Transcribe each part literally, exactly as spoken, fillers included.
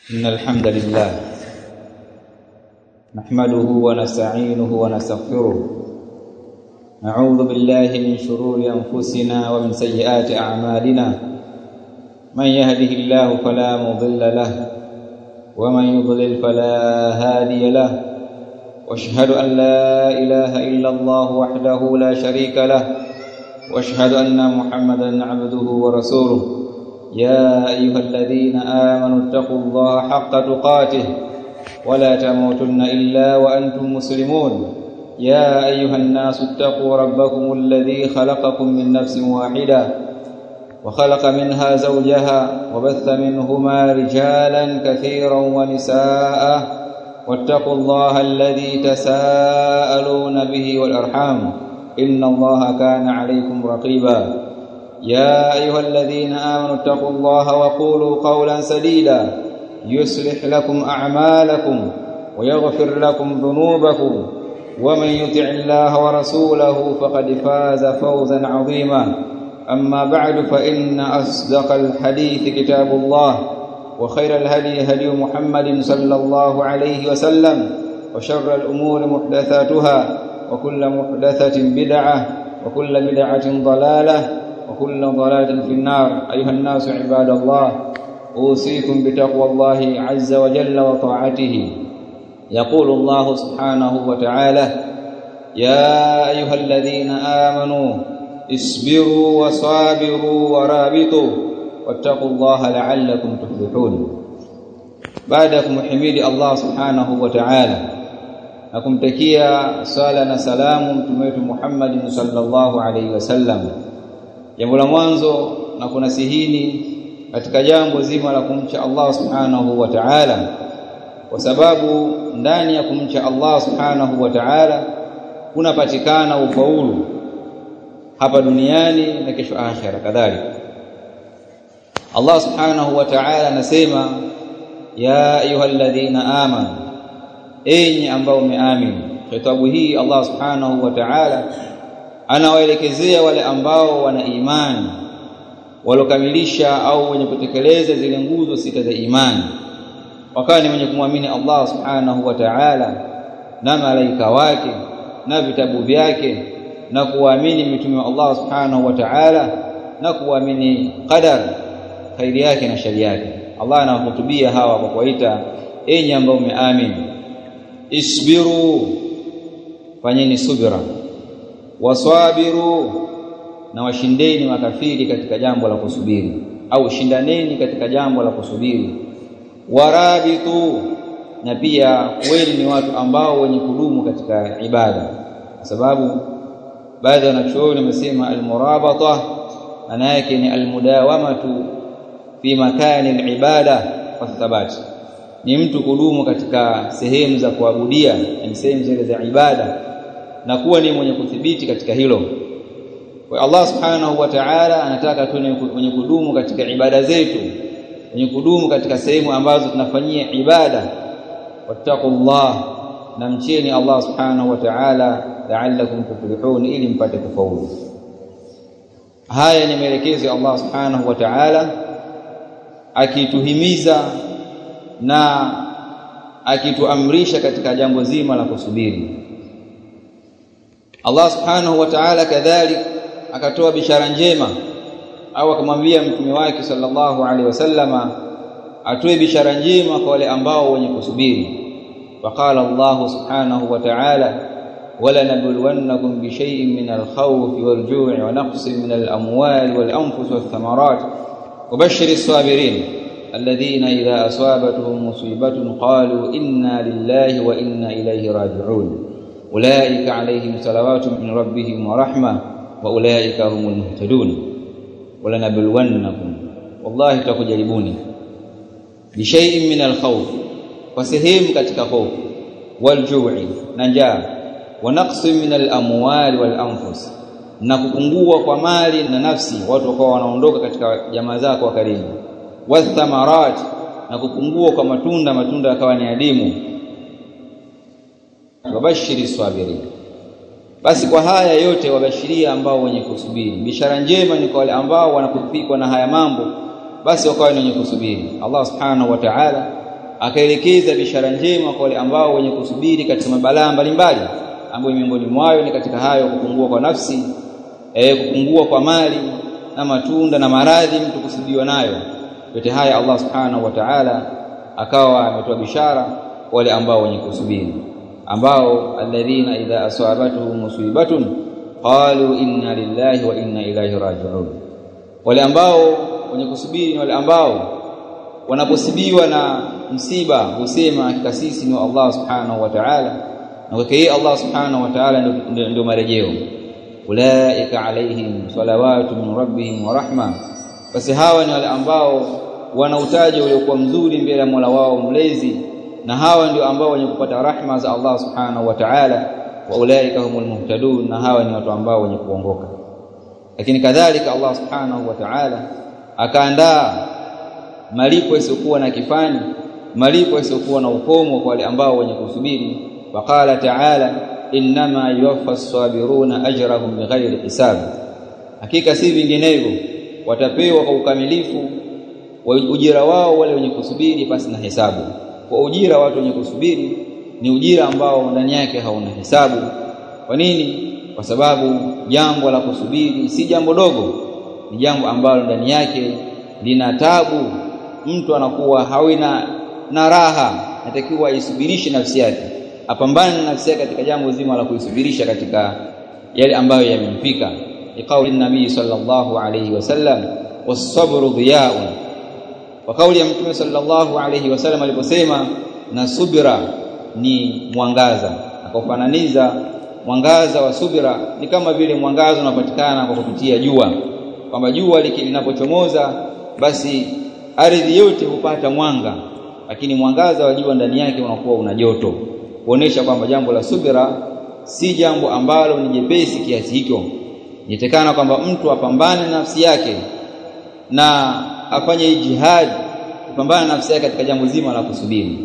إن الحمد لله نحمده ونستعينه ونستغفره نعوذ بالله من شرور أنفسنا ومن سيئات أعمالنا من يهده الله فلا مضل له ومن يضلل فلا هادي له واشهد أن لا إله إلا الله وحده لا شريك له واشهد أن محمدا عبده ورسوله يا أيها الذين آمنوا اتقوا الله حق تقاته ولا تموتن إلا وأنتم مسلمون يا أيها الناس اتقوا ربكم الذي خلقكم من نفس واحدة وخلق منها زوجها وبث منهما رجالا كثيرا ونساء واتقوا الله الذي تساءلون به والأرحام إن الله كان عليكم رقيبا يا أيها الذين آمنوا اتقوا الله وقولوا قولا سديدا يصلح لكم أعمالكم ويغفر لكم ذنوبكم ومن يطع الله ورسوله فقد فاز فوزا عظيما أما بعد فإن أصدق الحديث كتاب الله وخير الهدي هدي محمد صلى الله عليه وسلم وشر الأمور محدثاتها وكل محدثة بدعة وكل بدعة ضلالة وكل ضلالة في النار أيها الناس عباد الله أوصيكم بتقوى الله عز وجل وطاعته يقول الله سبحانه وتعالى يا أيها الذين آمنوا اصبروا وصابروا ورابطوا واتقوا الله لعلكم تفلحون بعدكم حميد الله سبحانه وتعالى nakumtakia sala na salamu mtume wetu Muhammad sallallahu alaihi wasallam. Jambo la mwanzo na kunasihini katika jambo zima la kumcha Allah subhanahu wa ta'ala, kwa sababu ndani ya kumcha Allah subhanahu wa ta'ala kunapatikana ufaulu hapa duniani na kesho akhera kadhalika. Allah subhanahu wa ta'ala anasema ya ayyuhalladhina amanu, enyi ambao mmeamini. Kitabu hii Allah subhanahu wa ta'ala anawaelekezea wale ambao wana imani walokamilisha au wenye kutekeleza zile nguzo sita za imani, wakawa ni wenye kumwamini Allah subhanahu wa ta'ala na malaika wake na vitabu vyake na kuamini mitume wa Allah subhanahu wa ta'ala na kuamini qadar khairi yake na shari yake. Allah anawahutubia hawa kwa kuwaita enyi ambao mmeamini, isbiru, fanyeni subira, waswabiru, na washindeni makafiri katika jambo la kusubiri au shindaneni katika jambo la kusubiri, warabitu, na pia kweli ni watu ambao wenye kudumu katika ibada, kwa sababu baadhi ya wanachuoni wamesema almurabata maana yake ni almudawamatu fi makani alibada wa thabati, ni mtu kudumu katika sehemu za kuabudia, ni sehemu zile za ibada na kuwa ni mwenye kuthibiti katika hilo. Kwa Allah subhanahu wa ta'ala anataka tu mwenye kudumu katika ibada zetu, mwenye kudumu katika sehemu ambazo tunafanyia ibada. Wattaqullah, na mcheni Allah subhanahu wa ta'ala la'allakum tuflihun, ili mpate kufaulu. Haya ni maelekezo ya Allah subhanahu wa ta'ala akituhimiza na akituamrisha katika jambo zima la kusubiri. Allah subhanahu wa ta'ala kadhalik akatoa bishara njema au akamwambia mtume wake sallallahu alaihi wasallama atoe bishara njema kwa wale ambao wenye kusubiri. Waqala Allah subhanahu wa ta'ala wala nabluwannakum bi shay'in min al-khawfi wal-ju'i wa naqsin min al-amwali wal-anfusi wath-thamarat wabashshiris sabirin alladhina idha asabatuhum musibatun qalu inna lillahi wa inna ilayhi raji'un ulaika alayhim salawatu min rabbihim wa rahmah wa ulaika humul muhtadun wala nabluwannakum, wallahi tutakujaribuni, bi shay'in min al-khawf, kwa sehemu katika hofu, wal-ju'i, na njaa, wa naqsin min al-amwali wal-anfus, na kupungua kwa mali na nafsi, watu wakawa wanaondoka katika jamaa zako wa karibu, wath-thamarat, na kupungua kwa matunda, matunda yakawa ni adimu, wabashiri sabirin. Basi kwa haya yote wabashiria ambao wenye kusubiri. Bishara njema ni kwa wale ambao wanakufikwa na haya mambo, basi wakawa ni wenye kusubiri. Allah subhanahu wa ta'ala akaelekeza bishara njema kwa wale ambao wenye kusubiri katika mabalaa mbalimbali, ambayo miongoni mwayo ni katika hayo kupungua kwa nafsi, eh kupungua kwa mali na matunda na maradhi mtu kusibiwa nayo. Yote haya Allah subhanahu wa ta'ala akawa ametoa bishara kwa wale ambao wenye kusubiri, ambao alladhina idha asabatuhum musibatun qalu inna lillahi wa inna ilaihi raji'un. Wale ambao wenye kusubiri ni wale ambao wanaposibiwa na msiba husema hakika sisi ni Allah subhanahu wa ta'ala, na kwa hiyo Allah subhanahu wa ta'ala ndio ndio marejeo. Ulaika alaihim salawatu min rabbihim wa rahma, basi hawa ni wale ambao wanautaji uliokuwa mzuri mbele ya Mola wao mlezi, na hawa ndio ambao wenye kupata rahma za Allah subhanahu wa ta'ala. Wa ulaika humul muhtadun, na hawa ni watu ambao wenye kuongoka. Lakini kadhalika Allah subhanahu wa ta'ala akaandaa malipo yasiyokuwa na kifani, malipo yasiyokuwa na ukomo kwa wale ambao wenye kusubiri. Waqala ta'ala innama yuwaffas sabiruna ajrahum bighairi hisab, hakika si vinginevyo watapewa kwa ukamilifu ujira wao wale wenye kusubiri pasi na hesabu. Kwa ujira watu wenye kusubiri ni ujira ambao ndani yake hauna hesabu. Kwa nini? Kwa sababu jambo la kusubiri si jambo dogo, ni jambo ambalo ndani yake lina tabu. Mtu anakuwa hawina na raha, natakiwa aisubirishe nafsi yake, apambane na nafsi yake katika jambo zima la kuisubirisha katika yale ambayo yamempika. Iqauli nabii sallallahu alayhi wasallam was-sabru diya'un, wa kauli ya mtume sallallahu alayhi wasallam aliposema na subira ni mwangaza, akafananiza mwangaza wa subira ni kama vile mwangaza unapatikana kwa kupitia jua, kwamba jua linapochomoza basi ardhi yote hupata mwanga, lakini mwangaza wa jua ndani yake unakuwa una joto, kuonesha kwamba jambo la subira si jambo ambalo ni jepesi kiasi hicho. Nitekana kwamba mtu apambane na nafsi yake na afanye jihad kupambana na nafsi yake katika jambo zima la kusubiri.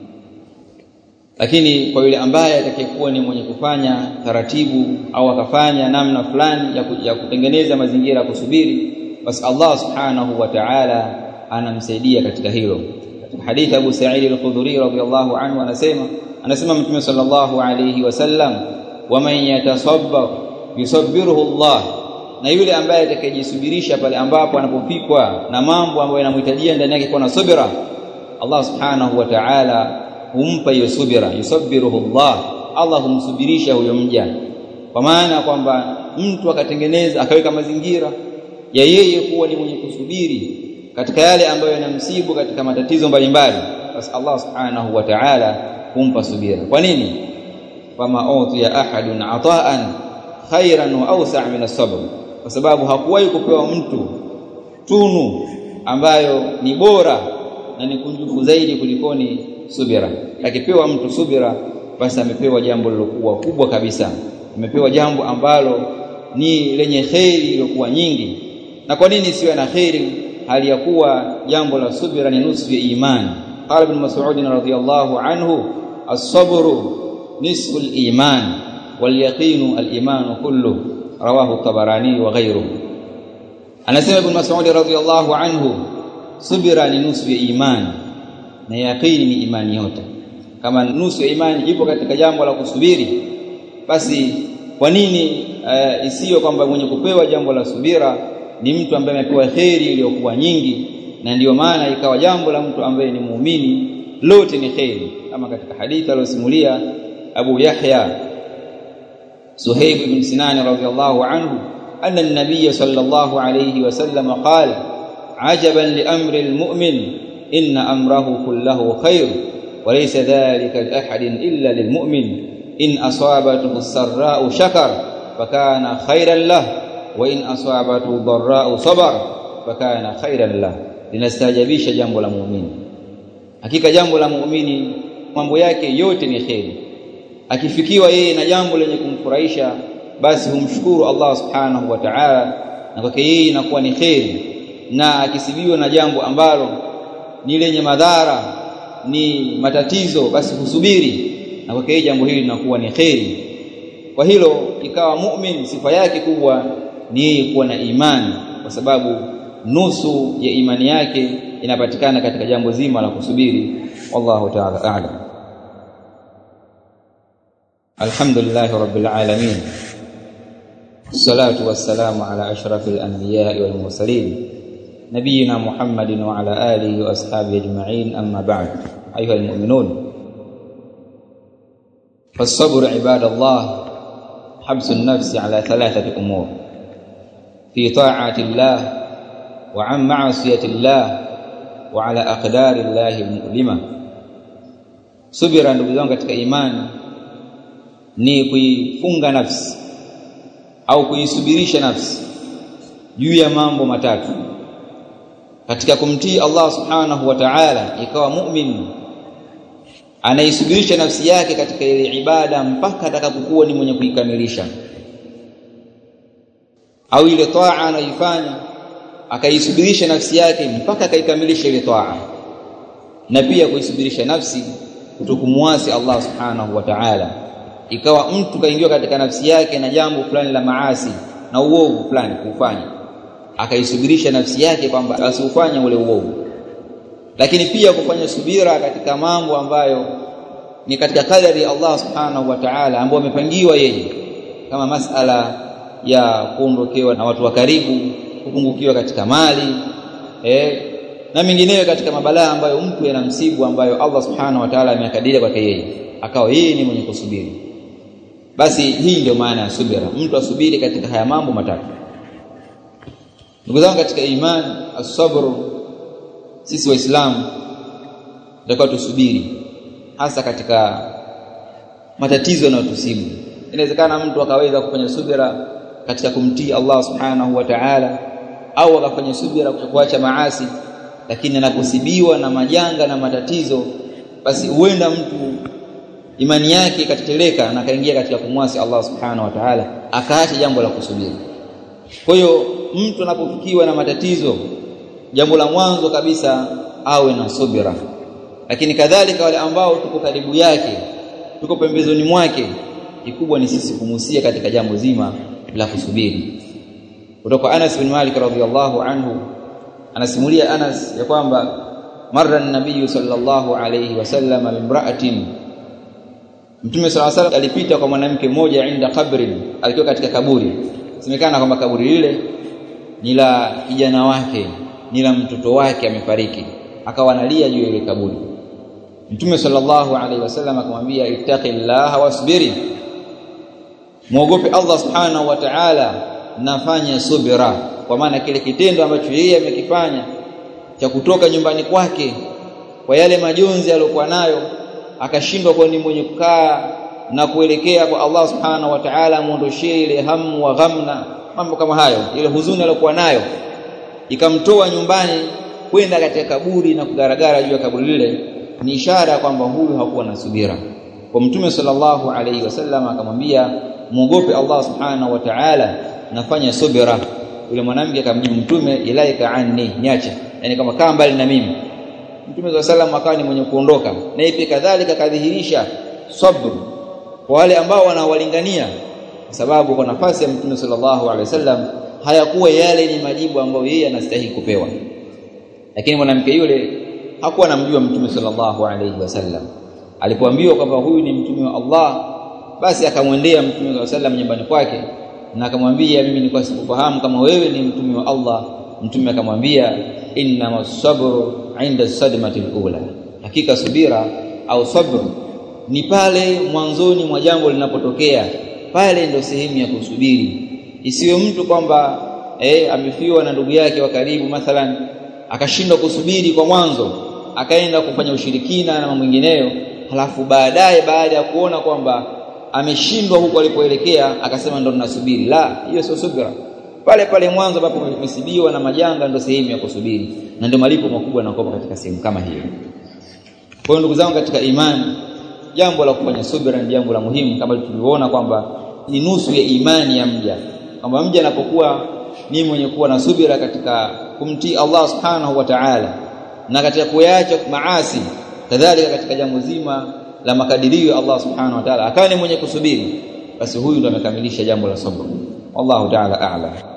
Lakini kwa yule ambaye atakayekuwa ni mwenye kufanya taratibu au akafanya namna fulani ya, ya kutengeneza mazingira ya kusubiri, basi Allah subhanahu wa ta'ala anamsaidia katika hilo. Katika hadithi Abu Sa'id al-Khudri radhiyallahu anhu anasema anasema Mtume sallallahu alayhi wasallam, wa man yatasabbar yusabbiruhu Allah, na yule ambaye atakayejisubirisha pale ambapo anapofikwa na mambo ambayo yanamhitajia ndani yake kuwa na subira, Allah subhanahu wa ta'ala humpa hiyo subira. Yusabbiruhu Allah, Allah humsubirisha huyo mja. Kwa maana kwamba mtu akatengeneza akaweka mazingira ya yeye kuwa ni mwenye kusubiri katika yale ambayo yanamsibu katika matatizo mbalimbali, basi Allah subhanahu wa ta'ala humpa subira. Kwa nini? Fama utiya ahadun ata'an khairan wa awsa' min as-sabr, kwa sababu hakuwahi kupewa mtu tunu ambayo ni bora na ni kunjufu zaidi kulikoni subira. Akipewa mtu subira, basi amepewa jambo lilokuwa kubwa kabisa, amepewa jambo ambalo ni lenye khairi iliyokuwa nyingi. Na kwa nini siwe na khairi hali ya kuwa jambo la subira ni nusu ya imani? Qala ibn Mas'ud radhiyallahu anhu, as-sabru nisfu al-iman wal yaqinu al-iman kullu, rawahu Tabarani wa ghayruhu. Anasema ibn Mas'ud radhiyallahu anhu, subira ni nusu ya imani na yaqini ni imani yote. Kama nusu ya imani ipo katika jambo la kusubiri, basi kwa nini uh, isiyo kwamba mwenye kupewa jambo la subira ni mtu ambaye amepewa khairi iliyokuwa nyingi? Na ndiyo maana ikawa jambo la mtu ambaye ni muumini lote ni khairi, kama katika hadithi aliyosimulia Abu Yahya Suhaib ibn Sinan radhiyallahu anhu, anna an-nabiy sallallahu alayhi wasallam qala ajaban li amri al-mu'min inna amrahu kullahu khair wa laysa dhalika li ahadin illa lil-mu'min in asabathu as-sarra'u shakar fakana khairan lahu wa in asabathu dharra'u sabar fakana khairan lahu. Linastajabisha jambo la muumini. Hakika jambo la muumini mambo yake yote ni khairi. Akifikiwa yeye na jambo lenye kumfurahisha, basi humshukuru Allah subhanahu wa ta'ala, na kwake yeye inakuwa ni khairi. Na akisibiwa na jambo ambalo ni lenye madhara, ni matatizo, basi husubiri, na kwake yeye jambo hili linakuwa ni khairi. Kwa hilo ikawa muumini sifa yake kubwa ni kuwa na imani, kwa sababu nusu ya imani yake inapatikana katika jambo zima la kusubiri. wallahu ta'ala a'lam. Alhamdulillahi rabbil alamin, wassalatu wassalamu ala ashrafil anbiya'i wal mursalin nabiyina Muhammadin wa ala alihi wa ashabihi ajma'in, amma ba'd. Ayyuhal mu'minun, فالصبر عباد الله حبس النفس على ثلاثة أمور: في طاعة الله، وعن معصية الله، وعلى أقدار الله المؤلمة. Subira, ndugu zangu katika imani, ni kuifunga nafsi au kuisubirisha nafsi juu ya mambo matatu katika kumtii Allah subhanahu wa ta'ala. Ikawa mu'min anaisubirisha nafsi yake katika ile ibada mpaka atakapokuwa ni mwenye kuikamilisha, au ile taa anaifanya akaisubirisha nafsi yake mpaka akaikamilisha ile taa. Na pia kuisubirisha nafsi kutokumuasi Allah subhanahu wa ta'ala. Ikawa mtu kaingia katika nafsi yake na jambo fulani la maasi na uovu fulani kufanya, akaisubirisha nafsi yake kwamba asifanye ule uovu. Lakini pia kufanya subira katika mambo ambayo ni katika kadari ya Allah subhanahu wa ta'ala, ambayo amepangiwa yeye, kama masala ya kuondokewa na watu wa karibu, kupungukiwa katika mali eh na mingineyo katika mabalaa ambayo mtu yanamsibu, ambayo Allah subhanahu wa ta'ala amekadiria kwake yeye, akawa yeye ni mwenye kusubiri. Basi hii ndio maana ya subira, mtu asubiri katika haya mambo matatu. Ndugu zangu katika imani, as-sabru, sisi waislamu tunataka tusubiri hasa katika matatizo yanayotusibu. Inawezekana mtu akaweza kufanya subira katika kumtii Allah subhanahu wa ta'ala, au akafanya subira kwa kuacha maasi, lakini anaposibiwa na majanga na matatizo, basi huenda mtu imani yake ikateteleka na kaingia katika kumwasi Allah subhanahu wa ta'ala, akaacha jambo la kusubiri. Kwa hiyo mtu anapofikiwa na matatizo, jambo la mwanzo kabisa awe na subira. Lakini kadhalika wale ambao tuko karibu yake, tuko pembezoni mwake, kikubwa ni sisi kumusia katika jambo zima la kusubiri. Kutoka Anas bin Malik radhiyallahu anhu, anasimulia Anas ya kwamba marra an-nabiy sallallahu alayhi wasallam bimra'atin, Mtume sallallahu alayhi wasallam alipita kwa mwanamke mmoja inda kabrin, alikuwa katika kaburi. Semekana kwamba kaburi lile ni la kijana wake, ni la mtoto wake amefariki, akawa analia juu ya ile kaburi. Mtume sallallahu alayhi wasallam akamwambia, ittaqillaha wasbiri, muogope Allah subhanahu wa ta'ala, nafanya subira. Kwa maana kile kitendo ambacho yeye amekifanya cha kutoka nyumbani kwake kwa yale majonzi aliyokuwa nayo, akashindwa kwa ni mwenye kukaa na kuelekea kwa Allah subhanahu wa ta'ala, muondoshie ile hamu wa ghamna, mambo kama hayo, ile huzuni aliyokuwa nayo ikamtoa nyumbani kwenda katika kaburi na kugaragara juu ya kaburi lile, ni ishara kwamba huyu hakuwa na subira. Kwa Mtume sallallahu alayhi wasallam akamwambia, muogope Allah subhanahu wa ta'ala, nafanya subira. Yule mwanamke akamjibu Mtume, ilaika anni, niache, yani kama kaa mbali na mimi. Mtume sallallahu alayhi wasallam akawa ni mwenye kuondoka, na ipi kadhalika kadhihirisha sabr kwa wale ambao wanawalingania, kwa sababu kwa nafasi ya Mtume sallallahu alayhi wasallam hayakuwa yale ni majibu ambayo yeye anastahili kupewa. Lakini mwanamke yule hakuwa anamjua Mtume sallallahu alayhi wasallam. Alipoambiwa kwamba huyu ni mtume wa Allah, basi akamwendea Mtume sallallahu alayhi wasallam nyumbani kwake na akamwambia, mimi nilikuwa sikufahamu kama wewe ni mtume wa Allah. Mtume akamwambia, innamas sabru 'inda as-sadmati al-ula, hakika subira au sabr ni pale mwanzoni mwa jambo linapotokea, pale ndio sehemu ya kusubiri. Isiwe mtu kwamba eh amefiwa na ndugu yake wa karibu mathalan, akashindwa kusubiri kwa mwanzo, akaenda kufanya ushirikina na mambo mengineyo, halafu baadaye baada ya kuona kwamba ameshindwa huko alipoelekea akasema ndo tunasubiri. La, hiyo sio subira. Pale pale mwanzo ambapo umesibiwa na majanga ndio sehemu ya kusubiri, na ndio malipo makubwa yanakopa katika sehemu kama hiyo. Kwa hiyo ndugu zangu katika imani, jambo la kufanya subira ni jambo la muhimu, kama tulivyoona kwamba ni nusu ya imani ya mja, kwamba mja anapokuwa ni mwenye kuwa na subira katika kumtii Allah subhanahu wa ta'ala na katika kuyaacha maasi, kadhalika katika jambo zima la makadirio ya Allah subhanahu wa ta'ala akawa ni mwenye kusubiri, basi huyu ndo amekamilisha jambo la sabr. Wallahu ta'ala a'lam.